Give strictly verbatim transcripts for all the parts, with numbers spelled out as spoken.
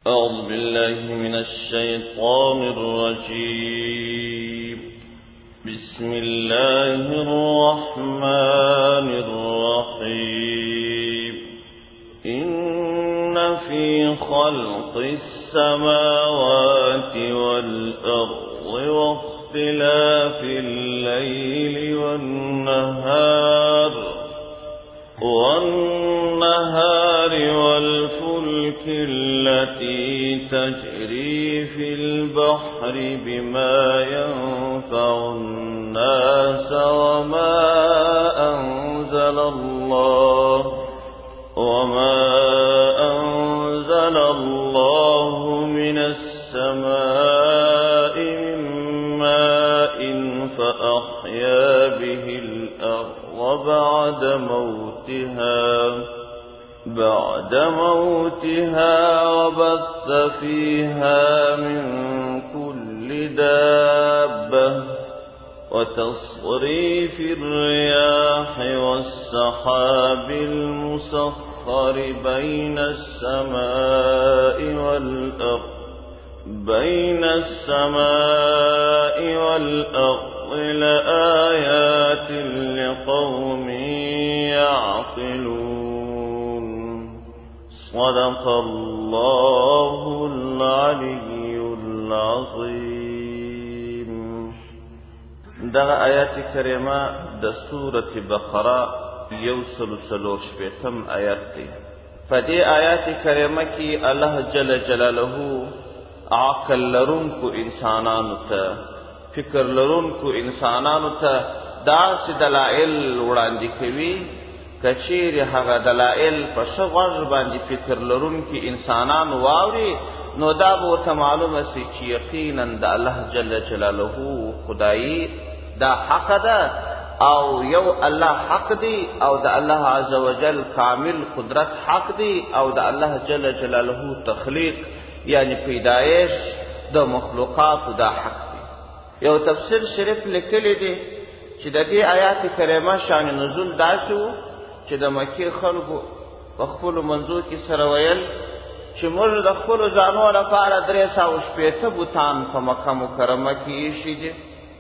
أعوذ بالله من الشيطان الرجيم. بسم الله الرحمن الرحيم. إن في خلق السماوات والأرض واختلاف الليل والنهار والنهار والفلك التي تجري في البحر بما ينفع الناس وما أنزل الله وما أنزل الله من السماء من ماء فأحيا به الأرض بعد موتها بعد موتها وبث فيها من كل دابة وتصريف الرياح والسحاب المسخر بين السماء والأرض بين السماء والأرض لآيات لقوم يعقلون. صدق الله العلي العظيم. دغه آیات کریمه د سورة بقره یوسل سلور شپیتم آیات دی. فدی آیات کریمه کی الله جل جلاله عقل لرونکو انسانانو ته، فکر لرونکو انسانانو ته داسې دلائل وړاندې کوي کچیر هغه دلائل په ښه غوږ باندې فکر لرونکي انسانان واوري، نو دا به ورته معلومه سي چې یقینا د الله جل جلاله خدایي دا حق ده او یو الله حق دی او د الله عز وجل کامل قدرت حق دی او د الله جل جلاله تخلیق یعنی پیدایش د مخلوقات دا حق دی. یو تفسیر شریف لیکلی دی چې د دې آیات کریمه شان نزول داسو چې د مکې خلکو په خپلو منځو کې سره ویل چې موږ د خپلو ځانو لپاره درې سوه شپېته بوتان په مکه مکرمه کې ایښي دي.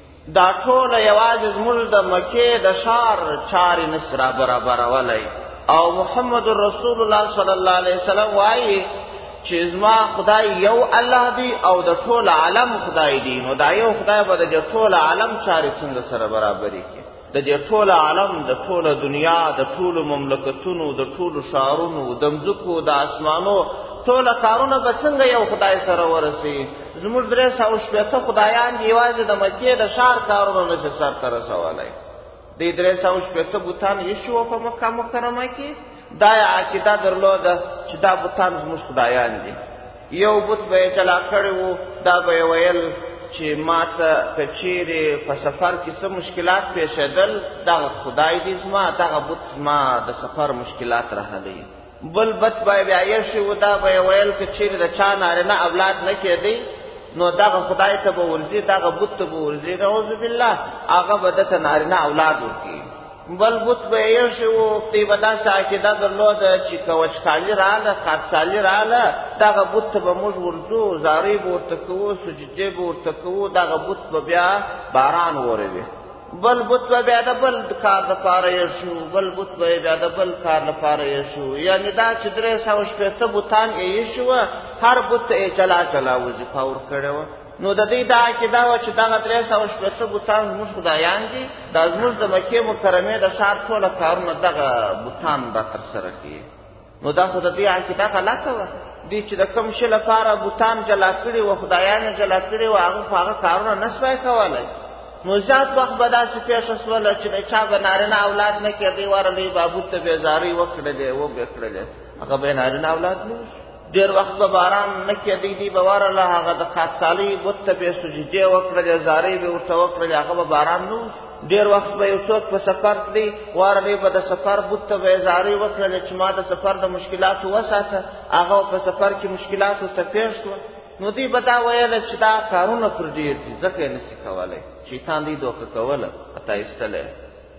دا ټوله یوازې زموږ د مکې د ښار چارې نس را برابرولی او محمد رسول الله صلی الله علیه وسلم وایي چې زما خدای یو الله دی او د ټول عالم خدای دی، نو دا یو خدای به د ټول عالم چارې څنګه سره برابرې کړي؟ د دې ټول عالم د ټول دنیا د ټول مملکتونو د ټول ښارونو د مځکو د اسمانو ټول کارونه به څنګه یو خدای سره ورسي؟ زموږ درې سوه شپېته خدایان دي، یوازې د مکې د ښار کارونه نشي سرته رسولی. دې درې سوه شپېته بوتان ایښي وو په مکه مکرمه کې. دا عقیده درلوده چې دا بوتان زموږ خدایان دي. یو بت به یې جلا کړی وو، دا به یې ویل چې ما ته که چیرې په سفر کې څه مشکلات پیښېدل دغه خدای دی زما، دغه بت زما د سفر مشکلات رهلی. بل بت به یې بیا ایښی وو، دا به یې ویل که چیرې د چا نارینه اولاد نه کېدی نو دغه خدای ته به ورځي، دغه بت ته به ورځي نعوذ بالله، هغه به دته نارینه اولاد ورکړي. بل بت به یې ایښی وو، دوی به داسې عقیده درلوده چې که وچکالي راغله خاکسالي راغله دغه بت ته به موږ ورځو، زارۍ به ورته کوو، سجدې به ورته کوو، دغه بت به بیا باران وروي. بل بت به بیا د بل کار لپاره ایښو، بل بت به بیا د بل کار لپاره ایښو. یعنې دا چې درې سوه شپېته بوتان یې ایښي وه، هر بت ته یې جلا جلا وظیفه ورکړې وه. نو د دې دا عقیده وه چې دغه درې سوه شپېته بوتان زموږ خدایان دي، دا زموږ د مکې مکرمې د ښار ټوله کارونه دغه بوتان به ترسره کړي. نو دا خو د دې عقیده غلطه وه. دوی چې د کوم شي لپاره بوتان جلا کړي وه، خدایان یې جلا کړي وه، هغه خو هغه کارونه نه سوی کولی. نو زیات وخت به داسې پېښه شوله چې د چا به نارینه اولاد نه کېدی، ورلی به بوت ته بې زارۍ وکړلې وبې کړلې، هغه به یې نارینه اولاد نه وشو. ډېر وخت به باران نه کېدی، دی به ورله هغه د خاکسالۍ بت ته به یې سجدې وکړلې، زارۍ به ورته وکړلې، هغه به باران نه وشو. ډېر وخت به یو څوک په سفر تلي، ورلی به د سفر بت ته به یې زارۍ وکړلې چې ما د سفر د مشکلاتو وساته، هغه په سفر کې مشکلاتو ته پېښ شوه. نو دوی به دا ویله چې دا کارونه پر ډېر دي ځکه یې نسي کولی، شیطان دوی دوکه کوله پته ایستلی.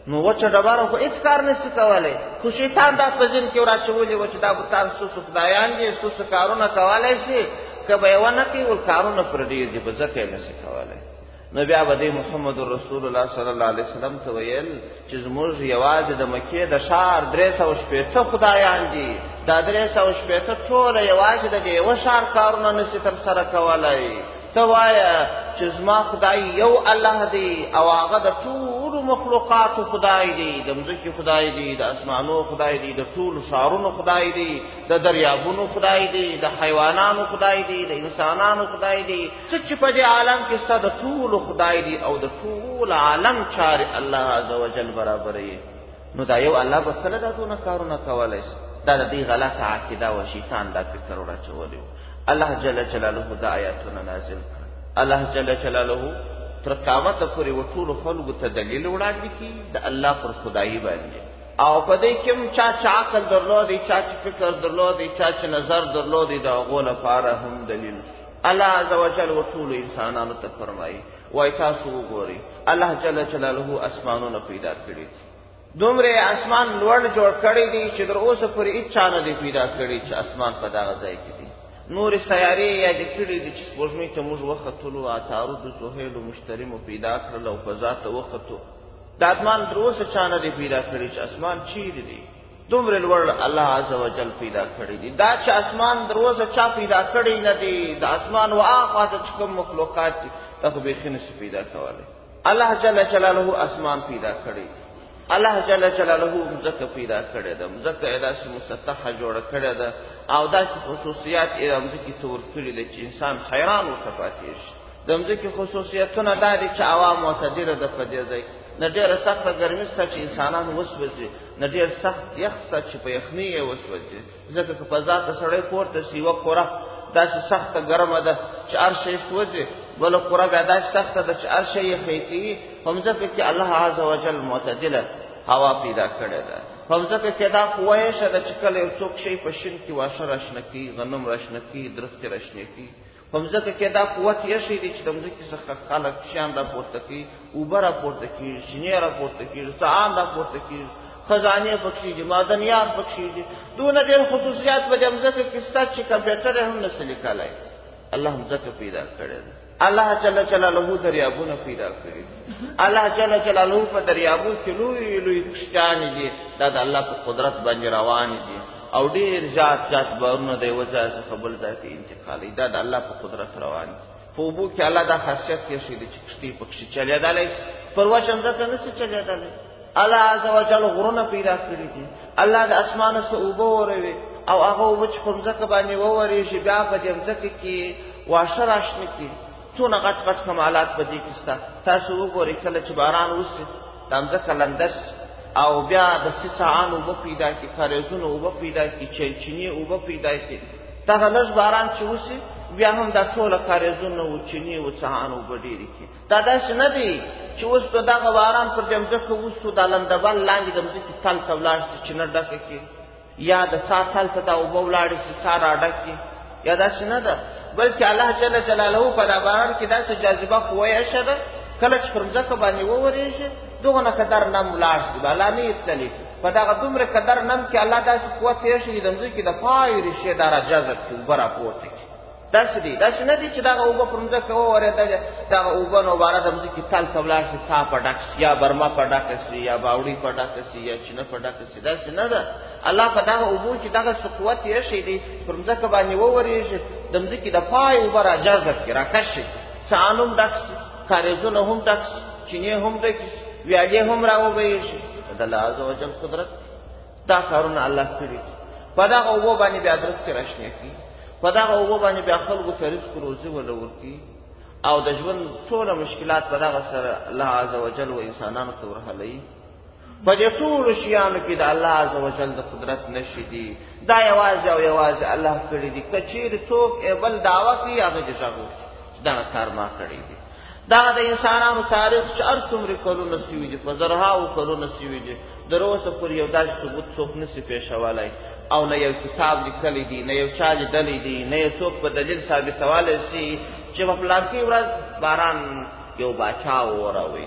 نو وچه ډبره خو هېڅ کار نشي کولی، خو شیطان دا په ذهن کې وراچولي وه چې دا بوتان ستاسو خدایان دي، ستاسو کارونه کولی شي، که به یې ونه کوي ول کارونه پر ډېر دي، په ځکه یې نشي کولی. نو بیا به دی محمد رسول الله صلی الله علیه وسلم ته ویل چې زموږ یوازې د مکې د ښار درې سوه شپېته خدایان دي، دا درې سوه شپېته ټوله یوازې د دې یوه ښار کارونه نشي ترسره کولی. ته وایه چې زما خدای یو الله دی او هغه د ټولو مخلوقاتو خدای دی، د مځکې خدای دی، د اسمانو خدای دی، د ټولو ښارونو خدای دی، د دریابونو خدای دی، د حیوانانو خدای دی، د انسانانو خدای دی، څه چې په دې عالم کې ستا د ټولو خدای دی او د ټول عالم چارې الله عز وجل برابروي. نو دا یو الله به کله دا دونه کارونه کولی شي؟ دا د دې غلطه عقیده و، شیطان دا فکر وراچولی و. الله جل جلاله دا آیاتونه نازل کړل. الله جل جلاله تر قیامته پورې و ټولو خلکو ته دلیل وړاندې کړي د الله پر خدایي باندې، او په دې کې هم چا چې عقل درلودی، چا چې فکر درلودی، چا چې نظر درلودی، د هغو لپاره هم دلیل. الله عز وجل و ټولو انسانانو ته فرمایي وایي تاسو وګورئ الله جل جلاله اسمانونه پیدا کړي دي، دومره اسمان لوړ جوړ کړی دی چې تر اوسه پورې هېڅ چا نه دی پیدا کړی چې اسمان په دغه ځای کې دی. نورې سیارې یادې کړي دي چې سپوږمۍ ته موږ وختلو، عطارد و زحیل و مشتري مو پیدا کړل او فضا ته وختو. د اسمان تر اوسه چا نه دی پیدا کړی چې اسمان چیرې دی، دومره لوړ الله عز وجل پیدا کړی دی. دا چې اسمان تر اوسه چا پیدا کړی نه دی، د اسمان و اخوا ته چې کوم مخلوقات دي ته خو بیخي نشي پیدا کولی. الله جل جلاله اسمان پیدا کړی دی، الله جل جلاله مځکه پیدا کړې ده، مځکه یې داسې مسطحه جوړه کړې ده او داسې خصوصیات یې مځکې ته ورکړي دي چې انسان حیران ورته پاتې شي. د مځکې خصوصیتونه دا دي چې هوا معتدله ده په دې ځای، نه ډېره سخته ګرمي شته چې انسانان وسوځي، نه ډېر سخت یخ شته چې په یخنۍ یې وسوځي، ځکه که فضا ته سړی پورته شي یوه قوره داسې سخته ګرمه ده چې هر شی سوځي، بله قوره بیا داسې سخته ده چې هر شی یې خیتي. په مځکه کې الله عز وجل معتدله هوا پیدا کړې ده. په مځکه کې دا قوه یې شته چې کله یو څوک شی په شین کې واښه راشنه کړي، غنم راشنه کړي، درختې راشنه کړي. په مځکه کې دا قوت یې شی دی چې د مځکې څخه خلک شیان راپورته کړي، اوبه راپورته کړي، شینې راپورته کړي، سهان راپورته کړي، خزانې پکښې دي، معدنیات پکښې دي، دونه ډېر خصوصیات په دې مځکه کې شته چې کمپیوټر یې هم نشي لیکلی. الله مځکه پیدا کړې ده. الله جل جلاله دریابونه پیدا کړي دي. الله جل جلاله په دریابو کې لوی لوی کشتیانې دي، دا د الله په قدرت باندې روانې دي او ډېر زیات زیات بارونه د یوه ځای څخه بل ځای ته انتقالوي، دا د الله په قدرت روان دي. په اوبو کې الله دا خاصیت کېښی دی چې کښتۍ پکښې چلېدلی شي، پر وچه مځکه نشي چلېدلی. الله عز وجل غرونه پیدا کړي دي، الله د اسمانه څخه اوبه وروي او هغه اوبه چې په مځکه باندې وورېږي بیا په دې مځکه کې واښه راشنه کړي. څونه غټ غټ کمالات په دې کې شته. تاسو وګورئ کله چې باران وشي دا مځکه لنده شي او بیا د سیسعان اوبه پیدا کړي، کاریزونه اوبه پیدا کړي، چینچینې اوبه پیدا کړي. دغه لږ باران چې وشي بیا هم دا ټوله کاریزونه و چینې و سهان اوبه ډېرې کړي. دا داسې نه دی چې اوس په دغه باران پر دې مځکه وشو دا لندبل لاندې د مځکې تل ته ولاړ شي چې نه ډکه کړي، یا د څا تل ته دا اوبه ولاړې شي څا راډک کړي، یا داسې نه ده. بلکې الله جل جلاله په دا باران کې داسې جاذبه قوه یې ښه ده، کله چې پر مځکه باندې وورېږي دغونه قدر نم ولاړ شي، الله نه یې تلي. په دغه دومره قدر نم کې الله داسې قوت یې ښي د مځکې د پای ریښې دا راجذب کړي، اوبه راپورته کړي. داسې دي داسې نه دي چې دغه اوبه پر مځکه وورېدلې دغه اوبه نو باره د مځکې تل ته ولاړ شي، څا په ډک شي، یا برما په ډکه شي، یا باوړۍ په ډکه شي، یا چینه په ډکه شي. داسې نه ده. الله په دغه اوبو چې دغه څه قوت یې ښی دی پر مځکه باندې وورېږي، د مځکې د پای اوبه راجذب کړي، راکش شي، څان هم ډک شي، کاریزونه هم ډک شي، چینې هم ډکې شي، ویالې هم راوبهېږي. د الله عز وجل قدرت دا کارونه الله کړي دي. په دغه اوبو باندې بیا درختې راشنې کړي، په دغه اوبو باندې بیا خلکو ته رزق روزي وله ورکړي او د ژوند ټوله مشکلات په دغه سره الله عز وجل و انسانانو ته ورحلوي. په دې ټولو شیانو کې د الله عز وجل د قدرت نښې دي. دا یوازې او یوازې الله کړي دي. که چیرې څوک بل دعوه کړي هغه دې غږ وکړي چې دغه کار ما کړی دی. دغه د انسانانو تاریخ چې هر څومره کلونه سوي دي، په زرهاوو کلونه سوي دي، تر اوسه پورې یو داسې ثبوت څوک نشي پېښولی او نه یو کتاب لیکلی دی، نه یو چا لیدلی دی، نه یو څوک په دلیل ثابتولی شي چې په فلانکۍ ورځ باران یو باچا ووروی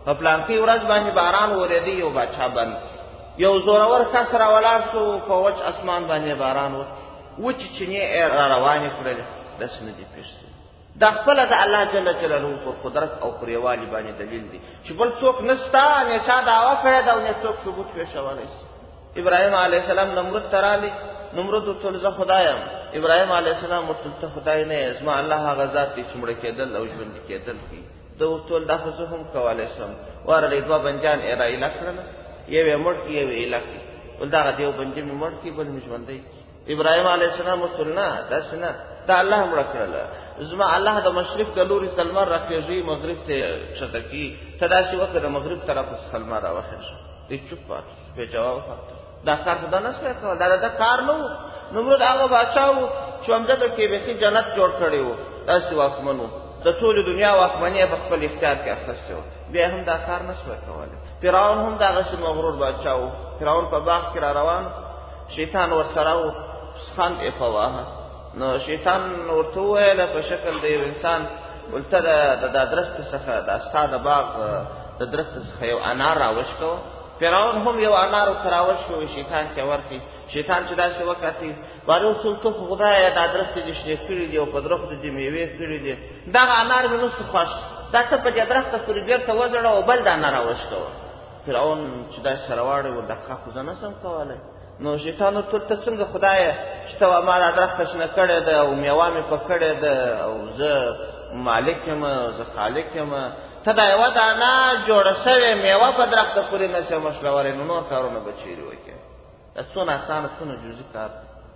په پلانکي ورځ باندې باران ورېدی یو باچا بند یو زورور کس را ولاړ شو په وچ اسمان باندې باران و وچې چینې را روانې کړلې داسې نه دي پېښ شوي دا خپله د الله جل جلاله پر قدرت او پر یووالي باندې دلیل دی چې بل څوک نشته نه چا دعوه کړې ده او نه څوک ثبوت پېښولی شي ابراهیم علیه السلام نمرود ته رالی نمرود ورته ویل زه خدای یم ابراهیم علیه السلام ورته ویل ته خدای نه یې زما الله هغه ذات دی چې مړه کېدل او ژوندي کېدل کوي ده ورته ویل دا خو زه هم کولی شم ورغلی دوه بنجان یې را ایله کړله یو یې مړ کړي یو یې ایله کړي ویل دغه د یو بنجې مې مړ کړي بل مې ژوندی کړي ابراهیم علیه السلام ورته ویل نه داسې نه دا الله مړه کړله زما الله د مشرق د لوري سلمر راخېږي مغرب ته کښته کړي ته داسې وکړه د مغرب طرف څخه لمر راوخېږه دی چوپ پاتې شو بې جوابه پاتې دا کار خو دا نه شوی کولی دا د کار نه و نمرود هغه باچا و چې همدغه کې بیخي جنت جوړ کړی و داسې واکمن و د ټولې دنیا واکمني یې په خپل اختیار کې اخیستې وه بیا هم دا کار نه شوی کولی فرعون هم دغسې مغرور باچا و فرعون په باغ کې را روان شیطان ورسره و سخند یې په واهه نو شیطان ورته وویله په شکل د یو انسان ولته د دا درخت څخه دا ستا د باغ د درخت څخه یو انار راوشکوه فرعون هم یو انار ورته راوشکوي شیطان ته ورکړي شیطان چې داسې وکتې وارې ورته ویل ته خو خدایه دا درخت دې شنې کړي دي او په درختو دې میوې کړي دي دغه انار مې نسو خوښ دا ته په دې درخته پورې بېرته وځړه او بل دانه راوشکوه فرعون چې داسې سره واړوي دا کار خو زه نه شم کولی نو شیطان ورته ویل ته څنګه خدایه چې ته ما دا درخته شنه کړې ده او میوه مې په کړې ده او زه مالک یم زه خالق یم ته دا یوه دانه جوړه سوې میوه په درخته پورې نه شې مشلولی نو نور کارونه به چیرې وکړې دا څونه اسانه څونه جزي کار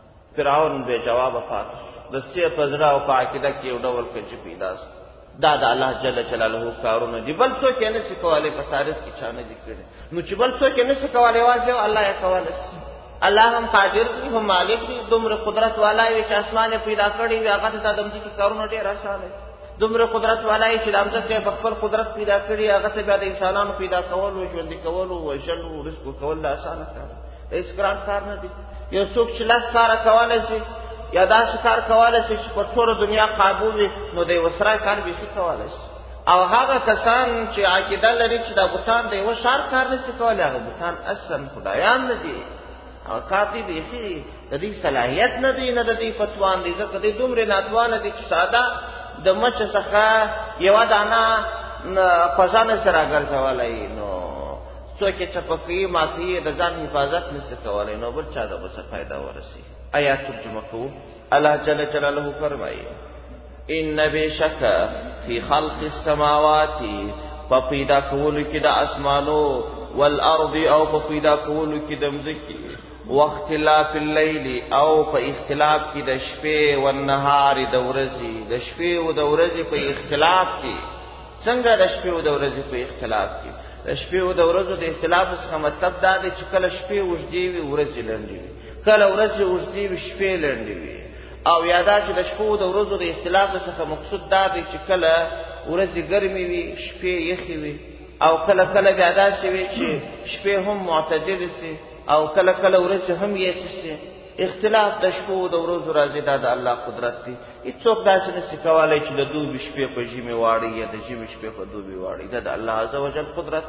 فرعون بې جوابه پاتې شو د سې په زړه او په عقیده کې یو ډول کجې پیدا شو دا د الله جل جلاله کارونه دي بل څوک یې نه شي کولی په تاریخ کې چا نه دي کړي نو چې بل څوک یې نه شي کولی یوازې الله یې کولی شي الله هم قادر دی هم مالک دی دومره قدرت والا وي چې اسمان یې پیدا کړی وي هغه ته د ځمکې کارونه ډېر اسانه دي دومره قدرت والا یې چې د ځمکې په خپل قدرت پیدا کړي هغه ته بیا د انسانانو پیدا کول او ژوندي کول او وژل او رزق ورکول دا اسانه کار دی هېڅ ګران کار نه دی یو څوک چې لس کاره کولی شي یا داسې کار کولی شي چې په ټوله دنیا قابو وي نو د یوه سرای کار بیخي کولی شي او هغه کسان چې عقیده لري چې دا بوتان د یوه ښار کار نه شي کولی هغه بوتان اصلا خدایان نه دي او کار دی بیخي د دې صلاحیت نه دی نه د دې فتوان دی ځکه دوی دومره ناتوانه دي چې ساده د مچ څخه یوه دانه خوږه نه شي راګرځولی نو څوک یې چپه کوي ماتوي د ځان حفاظت نه شي کولی نو بل چا ته به څه فایده ورسي آیات ترجمه کوو الله جل جلاله فرمایي ان بشک فی خلق السماوات په پیدا کولو کې د اسمانو والارض او په پیدا کولو کې د مځکې واختلاف الليل او په اختلاف کې د شپې او النهار د ورځې د شپې او د ورځې په اختلاف کې څنګه د شپې او د ورځې په اختلاف کې د شپې او د ورځې د اختلاف څخه مطلب دا دی چې کله شپې اوږدې وي ورځې لنډې وي کله ورځې اوږدې وي شپې لنډې وي او یا دا چې د شپو او د ورځو د اختلاف څخه مقصود دا دی چې کله ورځې ګرمې وي شپې یخې وي او کله کله بیا داسې وي چې شپې هم معتدلې سي او کله کله ورځې هم یخې سي اختلاف د شپو او د ورځو راځي دا د الله قدرت دی هېڅوک داسې نشي کولی چې د دوبي شپې په ژمي واړي یا د ژمي شپې په دوبي واړي دا د الله عز وجل قدرت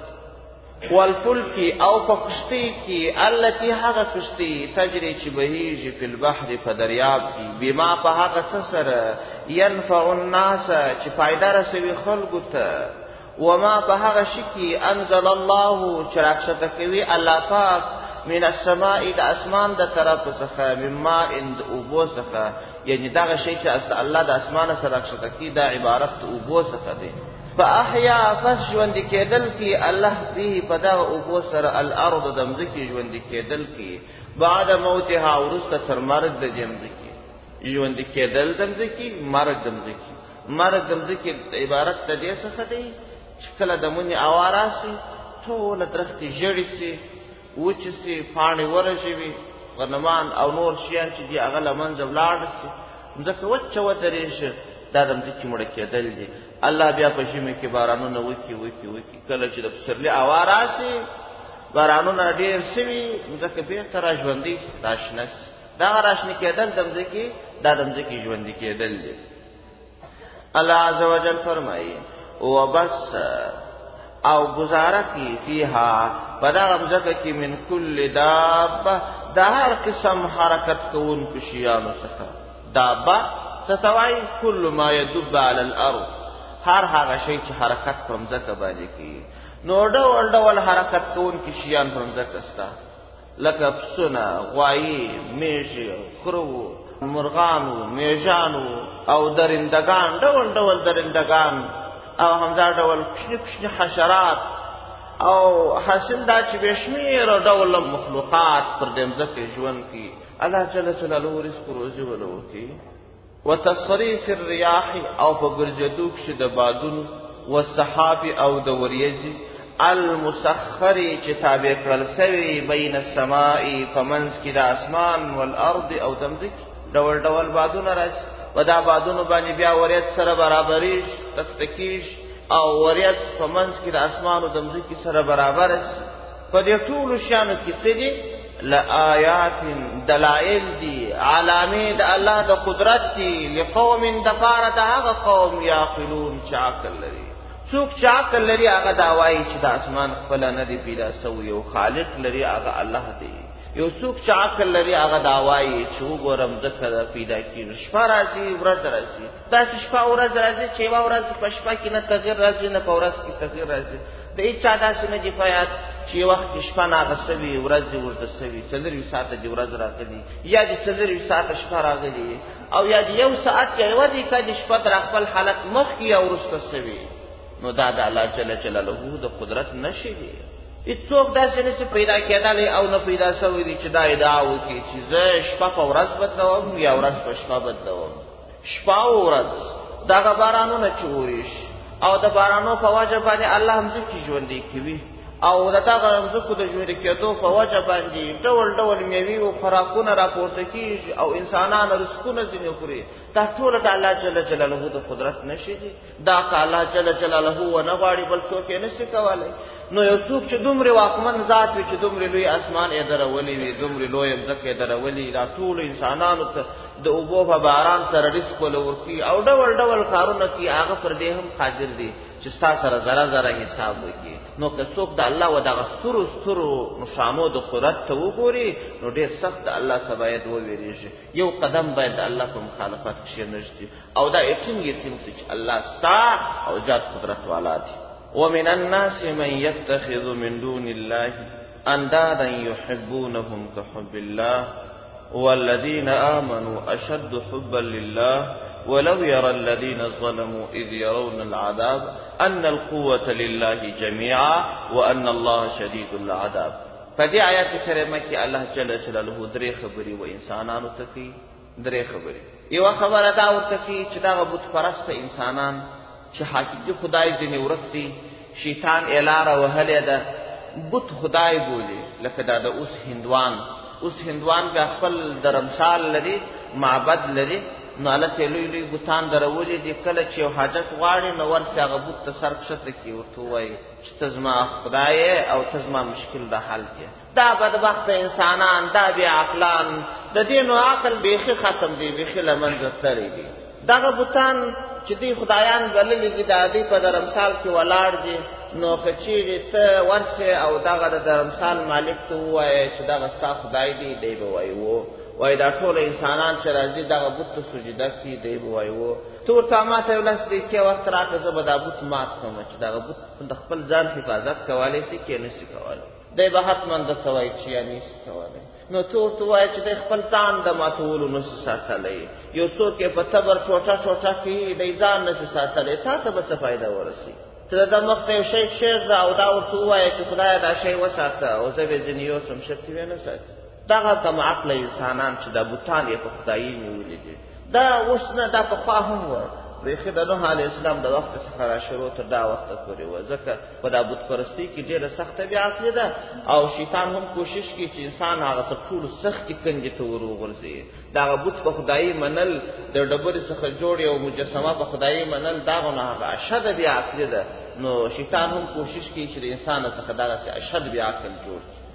والفلک او په کشتۍ کې التي هغه کشتۍ تجري چې بهیږي فی البحر په دریاب کې بما په هغه څه سره ینفع الناس چې فایده رسوي خلکو ته وما په هغه شي کې انزل الله چې راکښته کوي الله پاک من السماء د اسمان د طرف څخه من ماء د اوبو څخه یعنی دغه شی چې الله د اسمانه سره راکښته کوي دا عبارت د اوبو څخه دی فاحیا پس ژوند کېدل کې الله به په دغه اوبو سره الارض د مځکې ژوند کېدل کې بعد موتها وروسته تر مرګ د مځکې ژوند کېدل د مځکې مرګ د مځکې مرګ د مځکې عبارت د دې څخه دی چې کله د مونې هوا راشي ټوله درختې ژړې سي وچې سي پاڼې ورژوي غنمان او نور شیان چې دي هغه له منځه ولاړ سي مځکه وچه ودرېږي دا د مځکې مړه کېدل دي الله بیا په ژمي کې بارانونه وکي وکي وکي کله چې د پسرلي هوا راشي بارانونه ډېر سوي مځکه بېرته را ژوندۍ راشنه سي دغه راشنه کېدل د مځکې دا د مځکې ژوندي کېدل دي الله عز وجل فرمایي وبس او گزاره کی فیها پدا غمزه کی من کل دابه دا هر قسم حرکت کون کشیانو څخه دابه ستوای کل ما يدب على الارض هر هغه شی چې حرکت کوم ځکه باندې کی نو ډول ډول حرکت کون کشیان کوم ځکه ستا لکه پسونه غوایی میږي خرو مرغانو میژانو او درندگان ډول ډول درندگان او همدا ډول کشنی کشنی حشرات او حاصل دا چې بشمیر ډول مخلوقات پر دې ځکه ژوند کی الله جل جلاله رزق روزي ولوري وتصريف الرياح او فغرجدوک شد بادون والسحاب او د وریځي المسخر چې تابع کړل سوی بین السماء فمنس کی د اسمان والارض او دمزک ډول ډول بادون راځي ودا بادونو باندې بیا وریځ سره برابرېش تکتکیش او وریځ فمنس کی د اسمان او دمزک سره برابر په دې ټول شانو کې څه دي لآیات دلائل دی علامه د الله د قدرت دی لقوم دفار د هغه قوم یعقلون چې عقل لري څوک چې عقل لري هغه دا وایي چې د اسمان خپل نه دی پیدا سوی او خالق لري هغه الله دی یو څوک چې عقل لري هغه دا وایي چې وګورم ځکه پیدا کیږي شپه راځي ورځ راځي دا چې شپه ورځ راځي چې یو ورځ په شپه کې نه تغیر راځي نه په ورځ کې تغیر راځي د هیڅ چا داسې نه دی پیات چې وخت شپه ناغسوي ورځ ورځ سوي څلور ساعته دی ورځ راغلي یا د څلور ساعته شپه راغلي او یا د یو ساعت چې ودی کله شپه در خپل حالت مخ کی او ورسته سوي نو دا د الله جل جلاله د قدرت نشي دی هیڅوک داسې نه چې پیدا کېدل او نه پیدا شوی دی چې دا ادعا وکړي چې زه شپه په ورځ بدلوم یا ورځ په شپه بدلوم شپه او ورځ دا بارانونه چوریش او د بارانو په وجه باندې الله هم ځکه ژوندې کوي او دا هغه ځکه د ژوند کېدو په وجه باندې ډول ډول میوي او خوراکونه راپورته کیږي او انسانان رزقونه ځینې خوري دا ټول د الله جل جلاله د قدرت نشي دي دا که الله جل جلاله و نه غواړي بل څوک یې نشي کولای نو یو څوک چې دومره واکمن ذات وي چې دومره لوی اسمان یې درولي وي دومره لوی ځکه یې درولي دا ټول انسانانو ته د اوبو په باران سره رزق ولوري او ډول ډول کارونه کوي هغه پر دې هم قادر دي چې تاسو سره زره زره حساب وکړي نو که څوک د الله و دغه سترو سترو نشانو د قدرت ته وګوري نو ډېر سخت الله سبایت وویریږي یو قدم باید الله په مخالفت کې نشي او دا یقین یقین چې الله ستا او ذات قدرت والا دی ومن الناس من يتخذ من دون الله اندادا يحبونهم كحب الله والذين آمنوا أشد حبا لله ولو يرى الذين ظلموا إذ يرون العذاب أن القوة لله جميعا وأن الله شديد العذاب فدي آيات كريمة كي الله جل جلاله دري خبري وإنسانان تكي دري خبري يو خبر داو تكي چه دا بت پرست انسانان چه حقیقی خدای ځنې ورک دي شیطان اعلان وهلی ده بت خدای بولي لکه دا د اوس هندوان اوس هندوان بیا خپل درمسال لري معبد لري نو الله لوی لوی بوتان درولې دي کله چې حاجت غواړي نو ورسې هغه بوت ته سر کښته کوي ورته وایي چې ته زما خدای او ته زما مشکل د حل کې دا بدبخت انسانان دا بې عقلان د دې نو عقل بیخي ختم دی بیخي له منځه تللی دي دغه بوتان چې دوی خدایان بللي دي د دوی په درمسال کې ولاړ دي نو که چیرې ته ورسې او دغه د درمسال مالک ته ووایې چې دغه ستا خدای دی دی به وایي و وای دا ټول انسانان چې راځي دغه بت ته سجده کوي دی به وایي و ته ورته ما ته یو لس دقیقې وخت راکړه زه به دا بت مات کړم چې دغه بت د خپل ځان حفاظت کولی شي که نشي کولی دی به حتما درته وایي چې یا نشي کولی نو ته ورته وایې چې دی خپل ځان د ماتولو نشي ساتلی یو څوک یې په تبر ټوټه ټوټه کوي دی ځان نشي ساتلی تا ته به څه فایده ورسي ته د مخ ته یو شی کښېږده او دا ورته ووایې چې خدایه دا شی وساته او زه به ځینې یوسم شرط یې نه ساتي دغه کم عقل انسانان چې د بوتان یې په خدایي نیولي دي دا اوس نه دا پخوا هم وه بیخي د نوح علیه السلام د وخت څخه را شروع تر دا وخته پورې وه ځکه په دا بتپرستۍ کې ډېره سخته بېعقلي ده او شیطان هم کوشش کوي چې انسان هغه تر ټولو سختې کنجې ته ور وغورځوي د هغه بت په خدایي منل د ډبرې څخه جوړ یو مجسمه په خدایي منل دغه نه هغه اشده بېعقلي ده نو شیطان هم کوشش کوي چې د انسان څخه دغسې اشد بېعقل جوړ کړي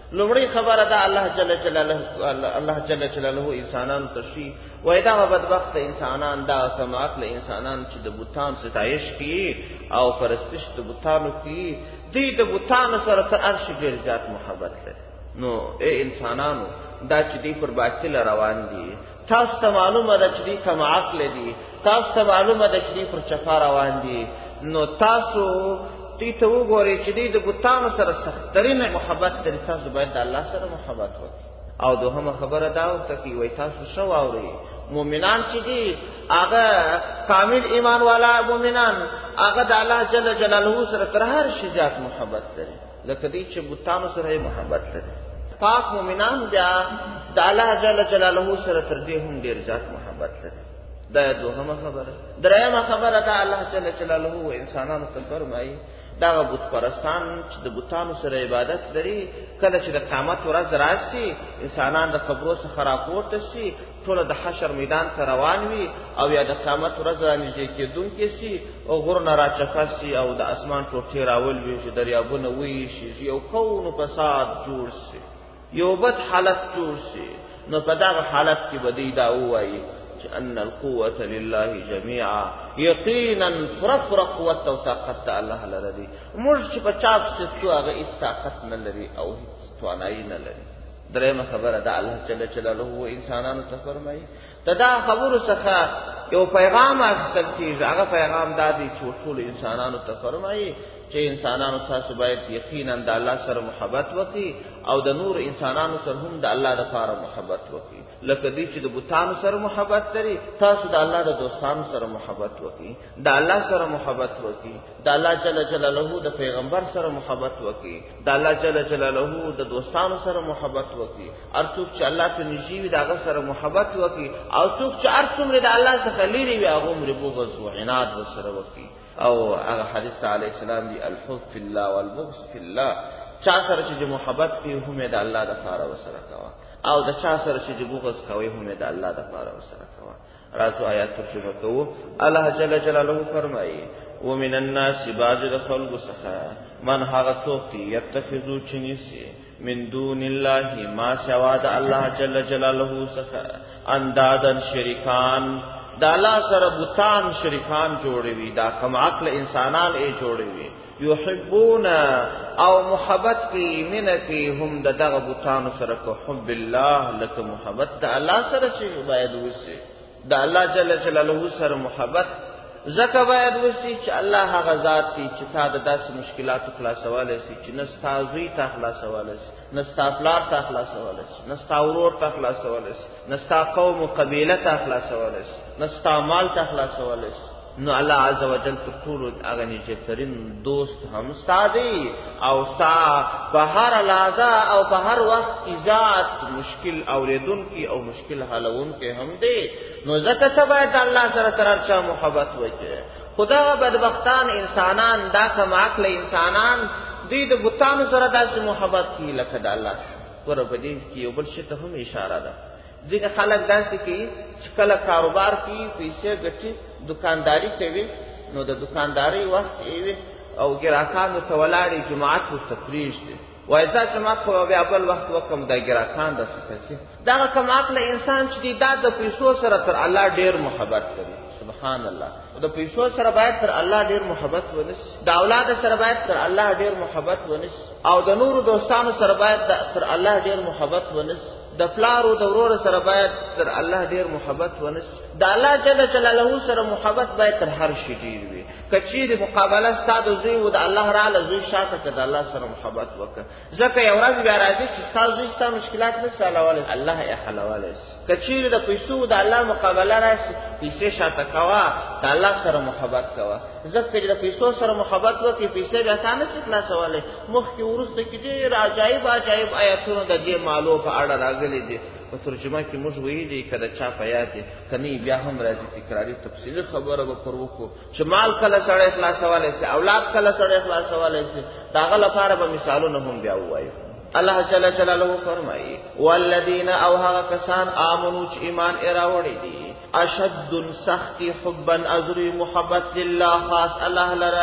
لومړی خبره ده الله جل جلاله الله جل جلاله انسانان تشي وای دا بدبخت انسانان دا کم عقل انسانان چې د بوتان ستایش کوي او پرستش د بوتانو کوي دې د بوتانو سره تر هر شي ډېر زیات محبت لري. نو اے انسانانو دا چې دی پر باطل روان دي تاسو ته معلومه ده چې دی کم عقل دي، تاسو ته معلومه ده چې دی پر چفا روان دي، نو تاسو دې ته وګورئ چې دی د بوتانو سره سخترین محبت لري، تاسو باید د الله سره محبت وکړئ. او دوهمه خبره دا ورته کوي وایي تاسو ښه واورئ مؤمنان چې دي هغه کامل ایمان والا مؤمنان هغه د الله جل جلاله سره تر هر شي زیات محبت لري لکه دی چې بوتانو سره محبت لري. پاک مؤمنان بیا د الله جل جلاله سره تر دې هم ډېر زیات محبت لري. دا دوهمه خبره. درېیمه خبره دا الله جل جلاله و انسانانو ته فرمایي دا بت پرستان چې د بوتانو سره عبادت لري کله چې د قیامت ورځ راشي انسانان د قبرو څخه راپورته شي ټول د حشر میدان ته روان وي او یا د قیامت ورځ رانږدې کېدونکې شي او غرونه راچپه شي او د اسمان ټوټې راولوي شي دریابونه ویشي یو کون فساد جوړ شي یو بد حالت جوړ شي. نو په دغه حالت کې به دوی دا ووایي ان القوة لله جميعا یقینا پوره پوره قوت او طاقت الله لره دی. موږ چې په چاپ ستو هغه هیڅ طاقت نه لري او هیڅ توانایي نه لري. درېیمه خبره ده الله جل جلاله و انسانانو ته فرمایي د دا خبرو څخه یو پیغام اخیستل کېږي. هغه پیغام دا دی چې ټول انسانانو ته فرمایي چې انسانانو تاسو باید یقینا د الله سره محبت وکړي او د نور انسانانو سره هم د الله لپاره محبت وکړي. لکه دی چې د بوتانو سره محبت لري تاسو د الله د دوستانو سره محبت وکړي، د الله سره محبت وکړي، د الله جل جلاله د پیغمبر سره محبت وکړي، د الله جل جلاله د دوستانو سره محبت وکړي. هر څوک چې الله ته نږدې وي د هغه سره محبت وکړي او څوک چې هر څومره د الله څخه لرې وي هغه عمر بغض او عناد ورسره وکړي. او هغه حدیث علیه السلام دی الحب فی الله والبغض فی الله. چا سره چې محبت کوي هم د الله د لپاره ورسره کوه او د چا سره چې بغض کوي هم د الله د لپاره ورسره کوه. راځو آیات ترجمه کوو. الله جل جلاله فرمایي ومن الناس بعض الخلق څخه من هغه څوک دی یتخذو چې نیسي من دون الله ما سوا د الله جل جلاله څخه اندادن شریکان دا الله سره بوتان شریکان جوړوي دا کم عقل انسانان یې جوړوي. یحبون او محبت کی من کی هم د دغه بوتانو سره کو حب الله لکه محبت د الله سره چې باید وسی د الله جل جلاله سره محبت زکه باید وسی چې الله هغه ذات دی چې تا د داسې مشکلاتو خلاصولی شي چې نستا زوی ته خلاصولی شي نستا پلار ته خلاصولی شي نستا ورور ته خلاصولی شي نستا قوم و قبیله ته خلاصولی شي نستا مال ته خلاصولی شي. نو الله عز وجل تر ټولو هغه نږدېترین دوست هم ستا دی او ستا په هر لحظه او په هر وخت ایجاد مشکل اوریدونکي او مشکل حلونکي هم دی. نو ځکه ته باید الله سره تر هر چا محبت وکړې. خدا بدبختان انسانان دا کم عقل انسانان دوی د بوتانو سره داسې محبت کوي لکه د الله سره. ور په دې کې یو بل شي ته هم اشاره ده. ځینې خلک داسې کوي چې کله کاروبار کوي پیسې ګټي دکانداری کوي نو د دکانداری وخت یې او ګراکانو ته ولاړې جماعت ورته پرېږدي وایي زه جماعت خو بیا بل وخت وکړم دا ګراکان داسې کوي. دغه کم عقله انسان چې دی دا د پیسو سره تر الله ډېر محبت کوي. سبحان الله. د پیسو سره باید تر الله ډېر محبت ونیسي، د اولاد سره باید تر الله ډېر محبت ونیسي او د نورو دوستانو سره باید تر الله ډېر محبت ونیسي، د پلار او د ورور سره باید تر الله ډېر محبت ونیسي. د الله جل جلاله سره محبت باید تر هر شي ډېر وي. که چیرې مقابله ستا د زوی و د الله راله زوی شاته که د الله سره محبت وکړه ځکه یو ورځ بیا راځي چې ستا زوی ستا مشکلات نه شي حلولی الله یې حلولی شي. که چیرې د پیسو د الله مقابله راشي پیسې شاته کوه د الله سره محبت کوه ځکه چې د پیسو سره محبت وکړي پیسې بیا تا نه شي خلاصولی. مخکې وروسته کې ډېر عجایب عجایب آیتونه د دې مالو په اړه راغلي دي. په ترجمه کې موږ ویلي که د چا په یاد دی که نه بیا هم راځي تکراري تفصیلي خبره به پر وکړو چې مال کله سړی خلاصولی شي اولاد کله سړی خلاصولی شي د هغه لپاره به مثالونه هم بیا ووایو. الله جل جلاله فرمایي والذین او هغه کسان آمنو چې ایمان یې راوړی دي اشد سختی حبا ازری محبت لله خاص الله لره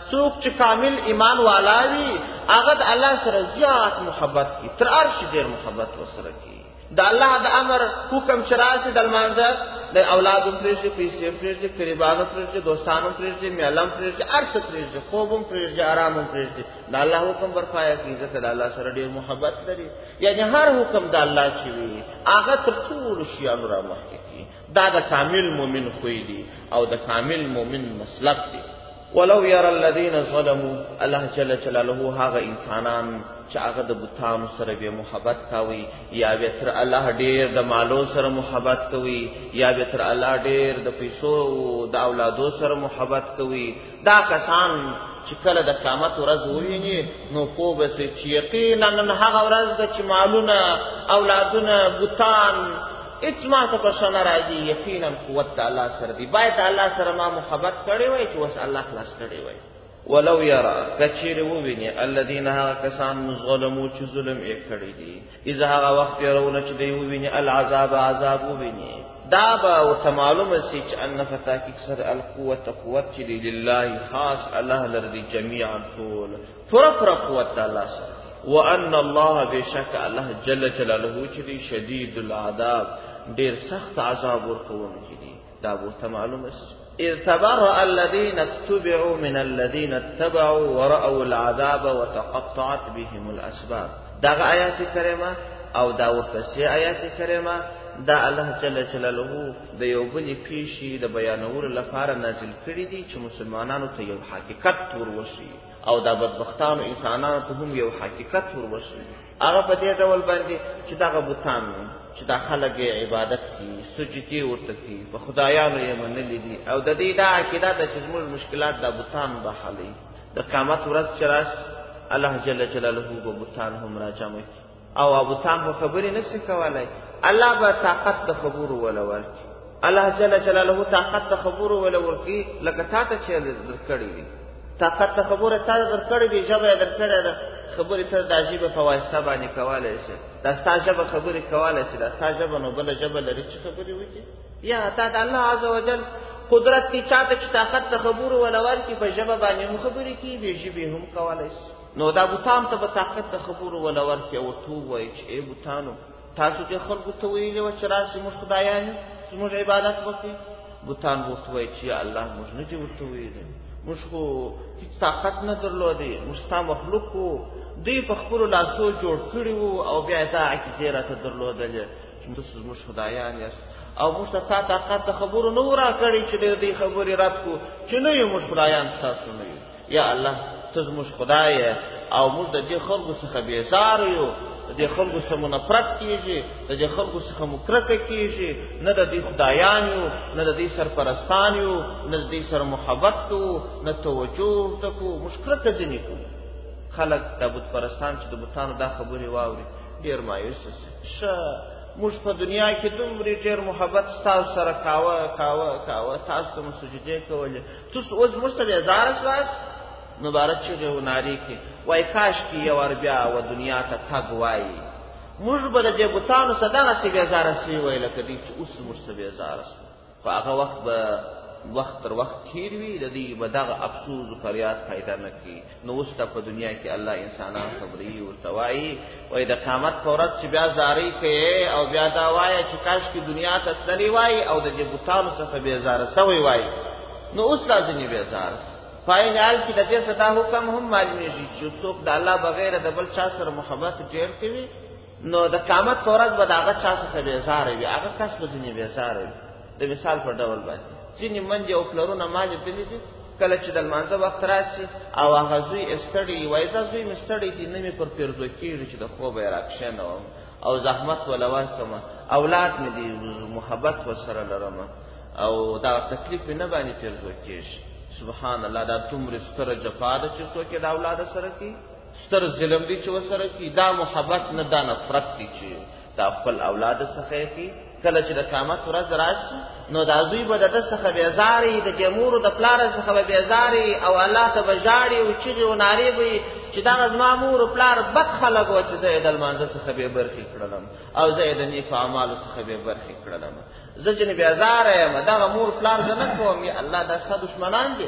څوک چې کامل ایمان والا وي هغه د الله سره زیات محبت کوي، تر هر شي ډېر محبت ورسره کوي. د الله د امر حکم چې راشي د لمانځه د اولادو پرېږدي، پیسې پرېږدي، قریبانو پرېږدي، دوستانو پرېږدي، میلم پرېږدي، هر څه پرېږدي، خوب هم پرېږدي، آرام هم پرېږدي، د الله حکم برپایه کوي ځکه د الله سره ډېر محبت لري. یعنې هر حکم د الله چې وي هغه تر ټولو شیانو را مخکې کوي. دا د کامل مؤمن خوی دي او د کامل مؤمن مسلک دي. ولو يرى الذين ظلموا، الله جل جلاله هغه انسانان چې هغه د بوتانو سره به محبت کوي یا به تر الله ډیر د مالو سره محبت کوي یا به تر الله ډیر د پیسو او د اولادو سره محبت کوي، دا کسان چې کله د قیامت ورځ وویني نو پوه به سي چې یقینا نن هغه ورځ ده چې مالونه، اولادونه، بوتان هیڅ ما ته پرشان راځي. یقینا قوت د الله سره دی. باید الله سره ما محبت کړی وای چې وس الله خلاص کړی وای. ولو یرا کچیر وویني الذين هغه کسان ظلموا چې ظلم یې کړی دي، اذا هغه وخت يرونه چې دی وویني العذاب عذاب وویني، دا به ورته معلومه سي چې ان فتاکي سر القوت قوت چې دی لله خاص الله لري جميعا ټول پوره پوره قوت د الله سره. وان الله بشک الله جل جلاله چې دی شدید العذاب ډیر سخت عذاب ورکوونکی دی، دا ورته معلومه سي. اذ تبرأ الذين اتبعوا من الذين اتبعوا ورأوا العذاب وتقطعت بهم الاسباب. دا آیات کریمه او دا ورپسې آیات کریمه دا الله جل جلاله د یو بل پیشي د بیانولو لپاره نازل کړي دي چې مسلمانانو ته یو حقیقت وروشي او دا بدبختانو انسانانو ته هم یو حقیقت وروشي. هغه په دې ډول باندې چې دا بوتان چې دا خلک عبادت کوي، سجدي ورته کوي، په خدایانو یې منلي دي او د دې دا عقیده ده چې زموږ مشکلات د بوتان به حلوي. د قیامت ورځ چې راشي الله جل جلاله به بوتان هم راجمع کوي او بوتان به خبرې نشي کولای. الله به طاقت د خبرو ولا ورکي، الله جل جلاله طاقت د خبرو ولا ورکي لکه تا ته چې درکړي دي. طاقت د خبره تا درکړي دي، ژبه درکړي ده، خبرې ته د عجیبه په واسطه باندې کولای شي. دا ستا ژبه خبرې کولای شي، دا ستا ژبه نو بله ژبه لري چې خبرې وکړي. یا تا د الله عز وجل قدرت تی چاته چې طاقت د خبرو ولا ورکي په ژبه باندې هم خبرې کوي، بې ژبې هم کولای شي. نو دا بوتان ته به طاقت د خبرو ولا ورکي او ورته ووایي چې ای بوتانو تاسو چې خلکو ته ویلي وه چې راشئ موږ خدایان یو زموږ عبادت وکړي. بوتان به ورته وایي چې یا الله موږ نه دي ورته ویلي، موږ خو هېڅ طاقت نه درلودې، موږ ستا مخلوق وو، دوی په خپلو لاسو جوړ کړي وو او بیا یې دا عقیدې راته درلودلې چې تاسو زموږ خدایان یاست او موږ ته تا طاقت د خبرو نه و راکړی چې د دې خبرې رد کړو چې نه یو موږ خدایان ستاسو نه یو. یا الله ته زموږ خدای یې او موږ د دې خلکو څخه بېزاره یو، د دې خلکو څخه مو نفرت کېږي، د دې خلکو څخه مو کرکه کېږي، نه د دې خدایان یو، نه د دې سرپرستان یو، نه د دې سره محبت کوو، نه توجه ورته کوو، موږ کرکه ځینې کوو. خلک د بت پرستان چې د بتانو دا خبرې واوري ډېر مایوسه شي. ښه موږ په دنیا کې دومره ډېر محبت ستاسو سره کاوه کاوه کاوه تاسو ته مو سجدې کولې، تاسو اوس موږ ته بېزاره شواست. مبارک چغې و نارې کې وایي کاشکې یو ور بیا و دنیا ته تګ وایي، موږ به د دې بوتانو څه دغسې بېزاره سوي وای لکه دوی چې اوس موږ څه بېزاره سو. خو هغه وخت به وخت تر وخت تېر وي، د دوی به دغه افسوس و فریاد پیدا نه کړي. نو اوس ته په دنیا کې الله انسانان خبرې ورته وایي وایي د قیامت په ورځ چې بیا زارۍ کوې او بیا دا وایه چې کاشکې دنیا ته تللی وایي او د دې بوتانو څخه بېزاره سوی وایي، نو اوس را ځینې بېزاره سو. پای حال کې د دې ستا حکم هم معلومیږي چې څوک د الله بغیر د بل چا سره محبت ډېر کوي نو د قیامت په ورځ به د هغه چا څخه بېزاره وي، هغه کس به ځینې بېزاره وي. د مثال په ډول باندې ځینې منډې او پلرونه ما لیدلي دي کله چې د لمانځه وخت راشي او هغه زوی ستړی وایي دا زوی مې ستړی دی نه مې پر پیرزو کېږي چې د خوبه یې راکښېنوم او زحمت وله ورکړمه، اولاد مې دی محبت ورسره لرمه او دا تکلیف مې نه باندې پیرزو کېږي. سبحان الله، دا دومره ستره جفا ده چې څوک یې د اولاد سره کوي، ستر ظلم دی چې ورسره کوي. دا محبت نه، دا نفرت دی چې دا خپل اولاد څخه یې کوي. کله چې د قیامت ورځ راشي نو دا زوی به د ده څخه بېزارې، د دې مورو د پلاره څخه به بېزارې او الله ته به ژاړي او چغې و نارې به وي چې دغه زما مور و پلار بد خلک وه چې زه یې د لمانځه څخه بې برخې کړلم او زه یې د نیکو اعمالو څخه بې برخې کړلم. زه چې بېزاره یم، دغه مور پلار زه نه کوم، یا الله دا ستا دشمنان دي،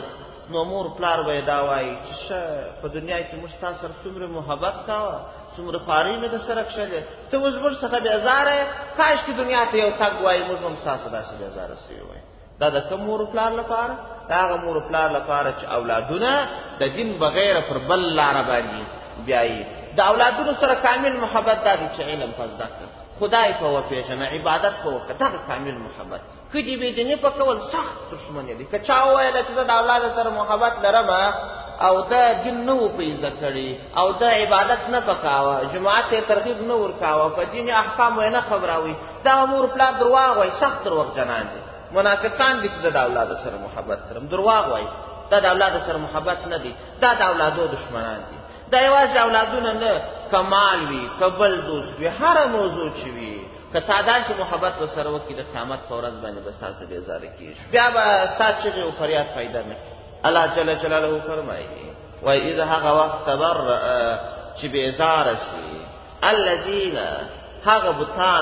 نو مور پلار به دا وایي چې ښه په دنیا کې موږ ستا سره څومره محبت کاوه، څومره خوارۍ مې در سره کښلې، ته اوس موږ څخه بېزاره یې، کاشکې دنیا ته یو تګ وایي موږ هم ستاسو داسې بېزاره سوي وای. دا د کوم مور پلار لپاره؟ د هغه مور پلار لپاره چې اولادونه د دین بغیره پر بل لاره باندې بیایي. د اولادونو سره کامل محبت دا دی چې علم په زده کړه، خدای په وپېژنه، عبادت په وکړه، دغه کامل محبت. که دې بېدیني په کول سخت دښمني دی. که چا وویله چې زه د اولاد سره محبت لرم او د دین نه و په زده کړي او د عبادت نه پکاوه، جماعت یې ترغیب نه ورکاوه، په دیني احکامو یې نه خبراوي، دغه مور پلار درواغ وایي، سخت دروغجنان دي، منافقان دي چې زه د اولاد سره محبت لرم. درواغ وایي، دا د اولاد سره محبت نه دی، دا د اولادو دښمنان دي. دا یوازې اولادونه نه، که مال وي، که بل دوست وي، هره موضوع چې وي، که تا داسې محبت ورسره وکړي د قیامت په ورځ باندې به ستا څه بېزاره کېږي، بیا به ستا چغې او فریاد فایده نه کړي. الله جل جلاله فرمایي وایي اذا هغه وخت تبرأ چې بېزاره سي الذین هغه بوتان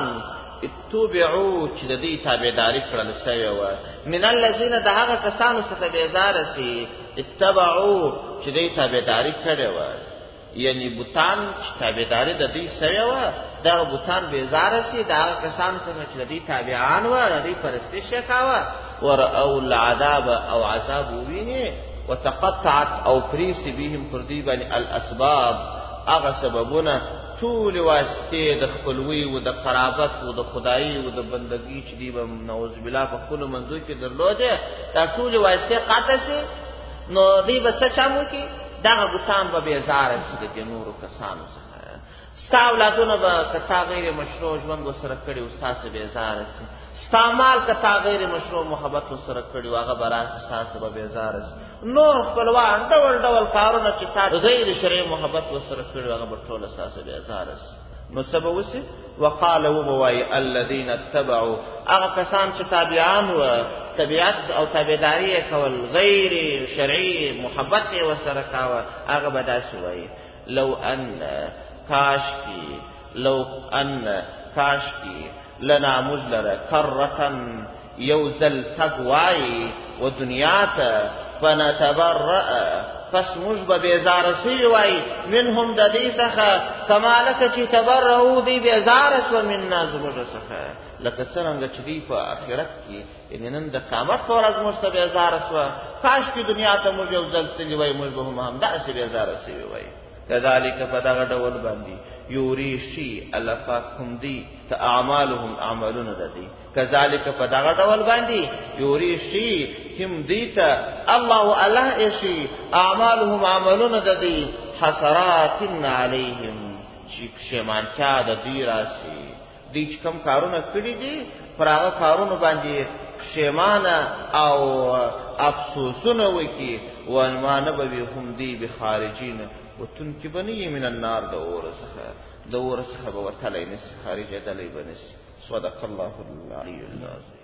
اتبعوا چې د دې تابعداري کړل سوې وه، من الذین د هغه کسانو څخه بېزاره سي اتبعوا چې دې تابعداري کړې وه، یعنی بوتان چې تابعداري د دې سوې وه، دغه بوتان بېزاره سي د هغه کسانو څخه چې د دې تابعان وه، د دې پرستش یې کاوه. ورأوا العذاب او عذاب وویني، وتقطعت او پریسي بهم پر دوی باندې الاسباب هغه سببونه، ټولې واسطې د خپلوۍ و د قرابت و د خدایي و د بندګۍ چې دوی به نعوذ بالله په خپلو منځو کې درلودې، دا ټولې واسطې قطع سي. نو دوی به څه چم وکړي؟ دغه بوتان به بېزاره سي د دې نورو کسانو څخه. ستا اولادونه به که تا غیر مشروع ژوند ورسره کړي و ستاسې بېزاره سي، ستا مال که تا غیر مشروع محبت ورسره کړي و هغه به راسي ستاسې به بېزاره سي. نور خپلوان ډول ډول کارونه چې تا غیر شرعي محبت ورسره کړي و هغه به ټوله ستاسې بېزاره سي. نو څه به وسي؟ وقال وبه وایي الذین اتبعوا هغه کسان چې تابعان وه، طبیعت او تابعداري یې کول، غیر شرعي محبت یې ورسره کاوه، هغه به داسې وایي لو ان کاش کی لو ان کاش کی لنا موږ لره کرتن یو ځل تګ وایي و دنیا ته، فنتبرأ پس موږ به بېزاره سوي وایي منهم د دې څخه کما لکه چې تبرؤ دوی بېزاره سوه منا زموږ څخه، لکه څرنګه چې دوی په آخرت کې یعنې نن د قیامت په ورځ موږ ته بېزاره سوه، کاشکې دنیا ته موږ یو ځل تللي وایي موږ به هم همداسې بېزاره سوي وایي. کذالک په دغه ډول باندې یوري شي الله پاک هم دی ته اعمالهم عملونه د دي، کذالک په دغه ډول باندې یوري شي هم دی ته الله الله اشي اعمالهم عملونه د دي حسرات علیهم چې پښیمانتیا د دوی راسي، دوی چې کوم کارونه کړي دي پر هغه کارونو باندې پښیمانه او افسوسونه وکړي، وانمانه به وي هم دی بخارجین وتون کې به نه یې من النار د اوره څخه د اوره څخه به ورتلی نسي، خارجېدلی به نسي. صدق الله العلي العظیم.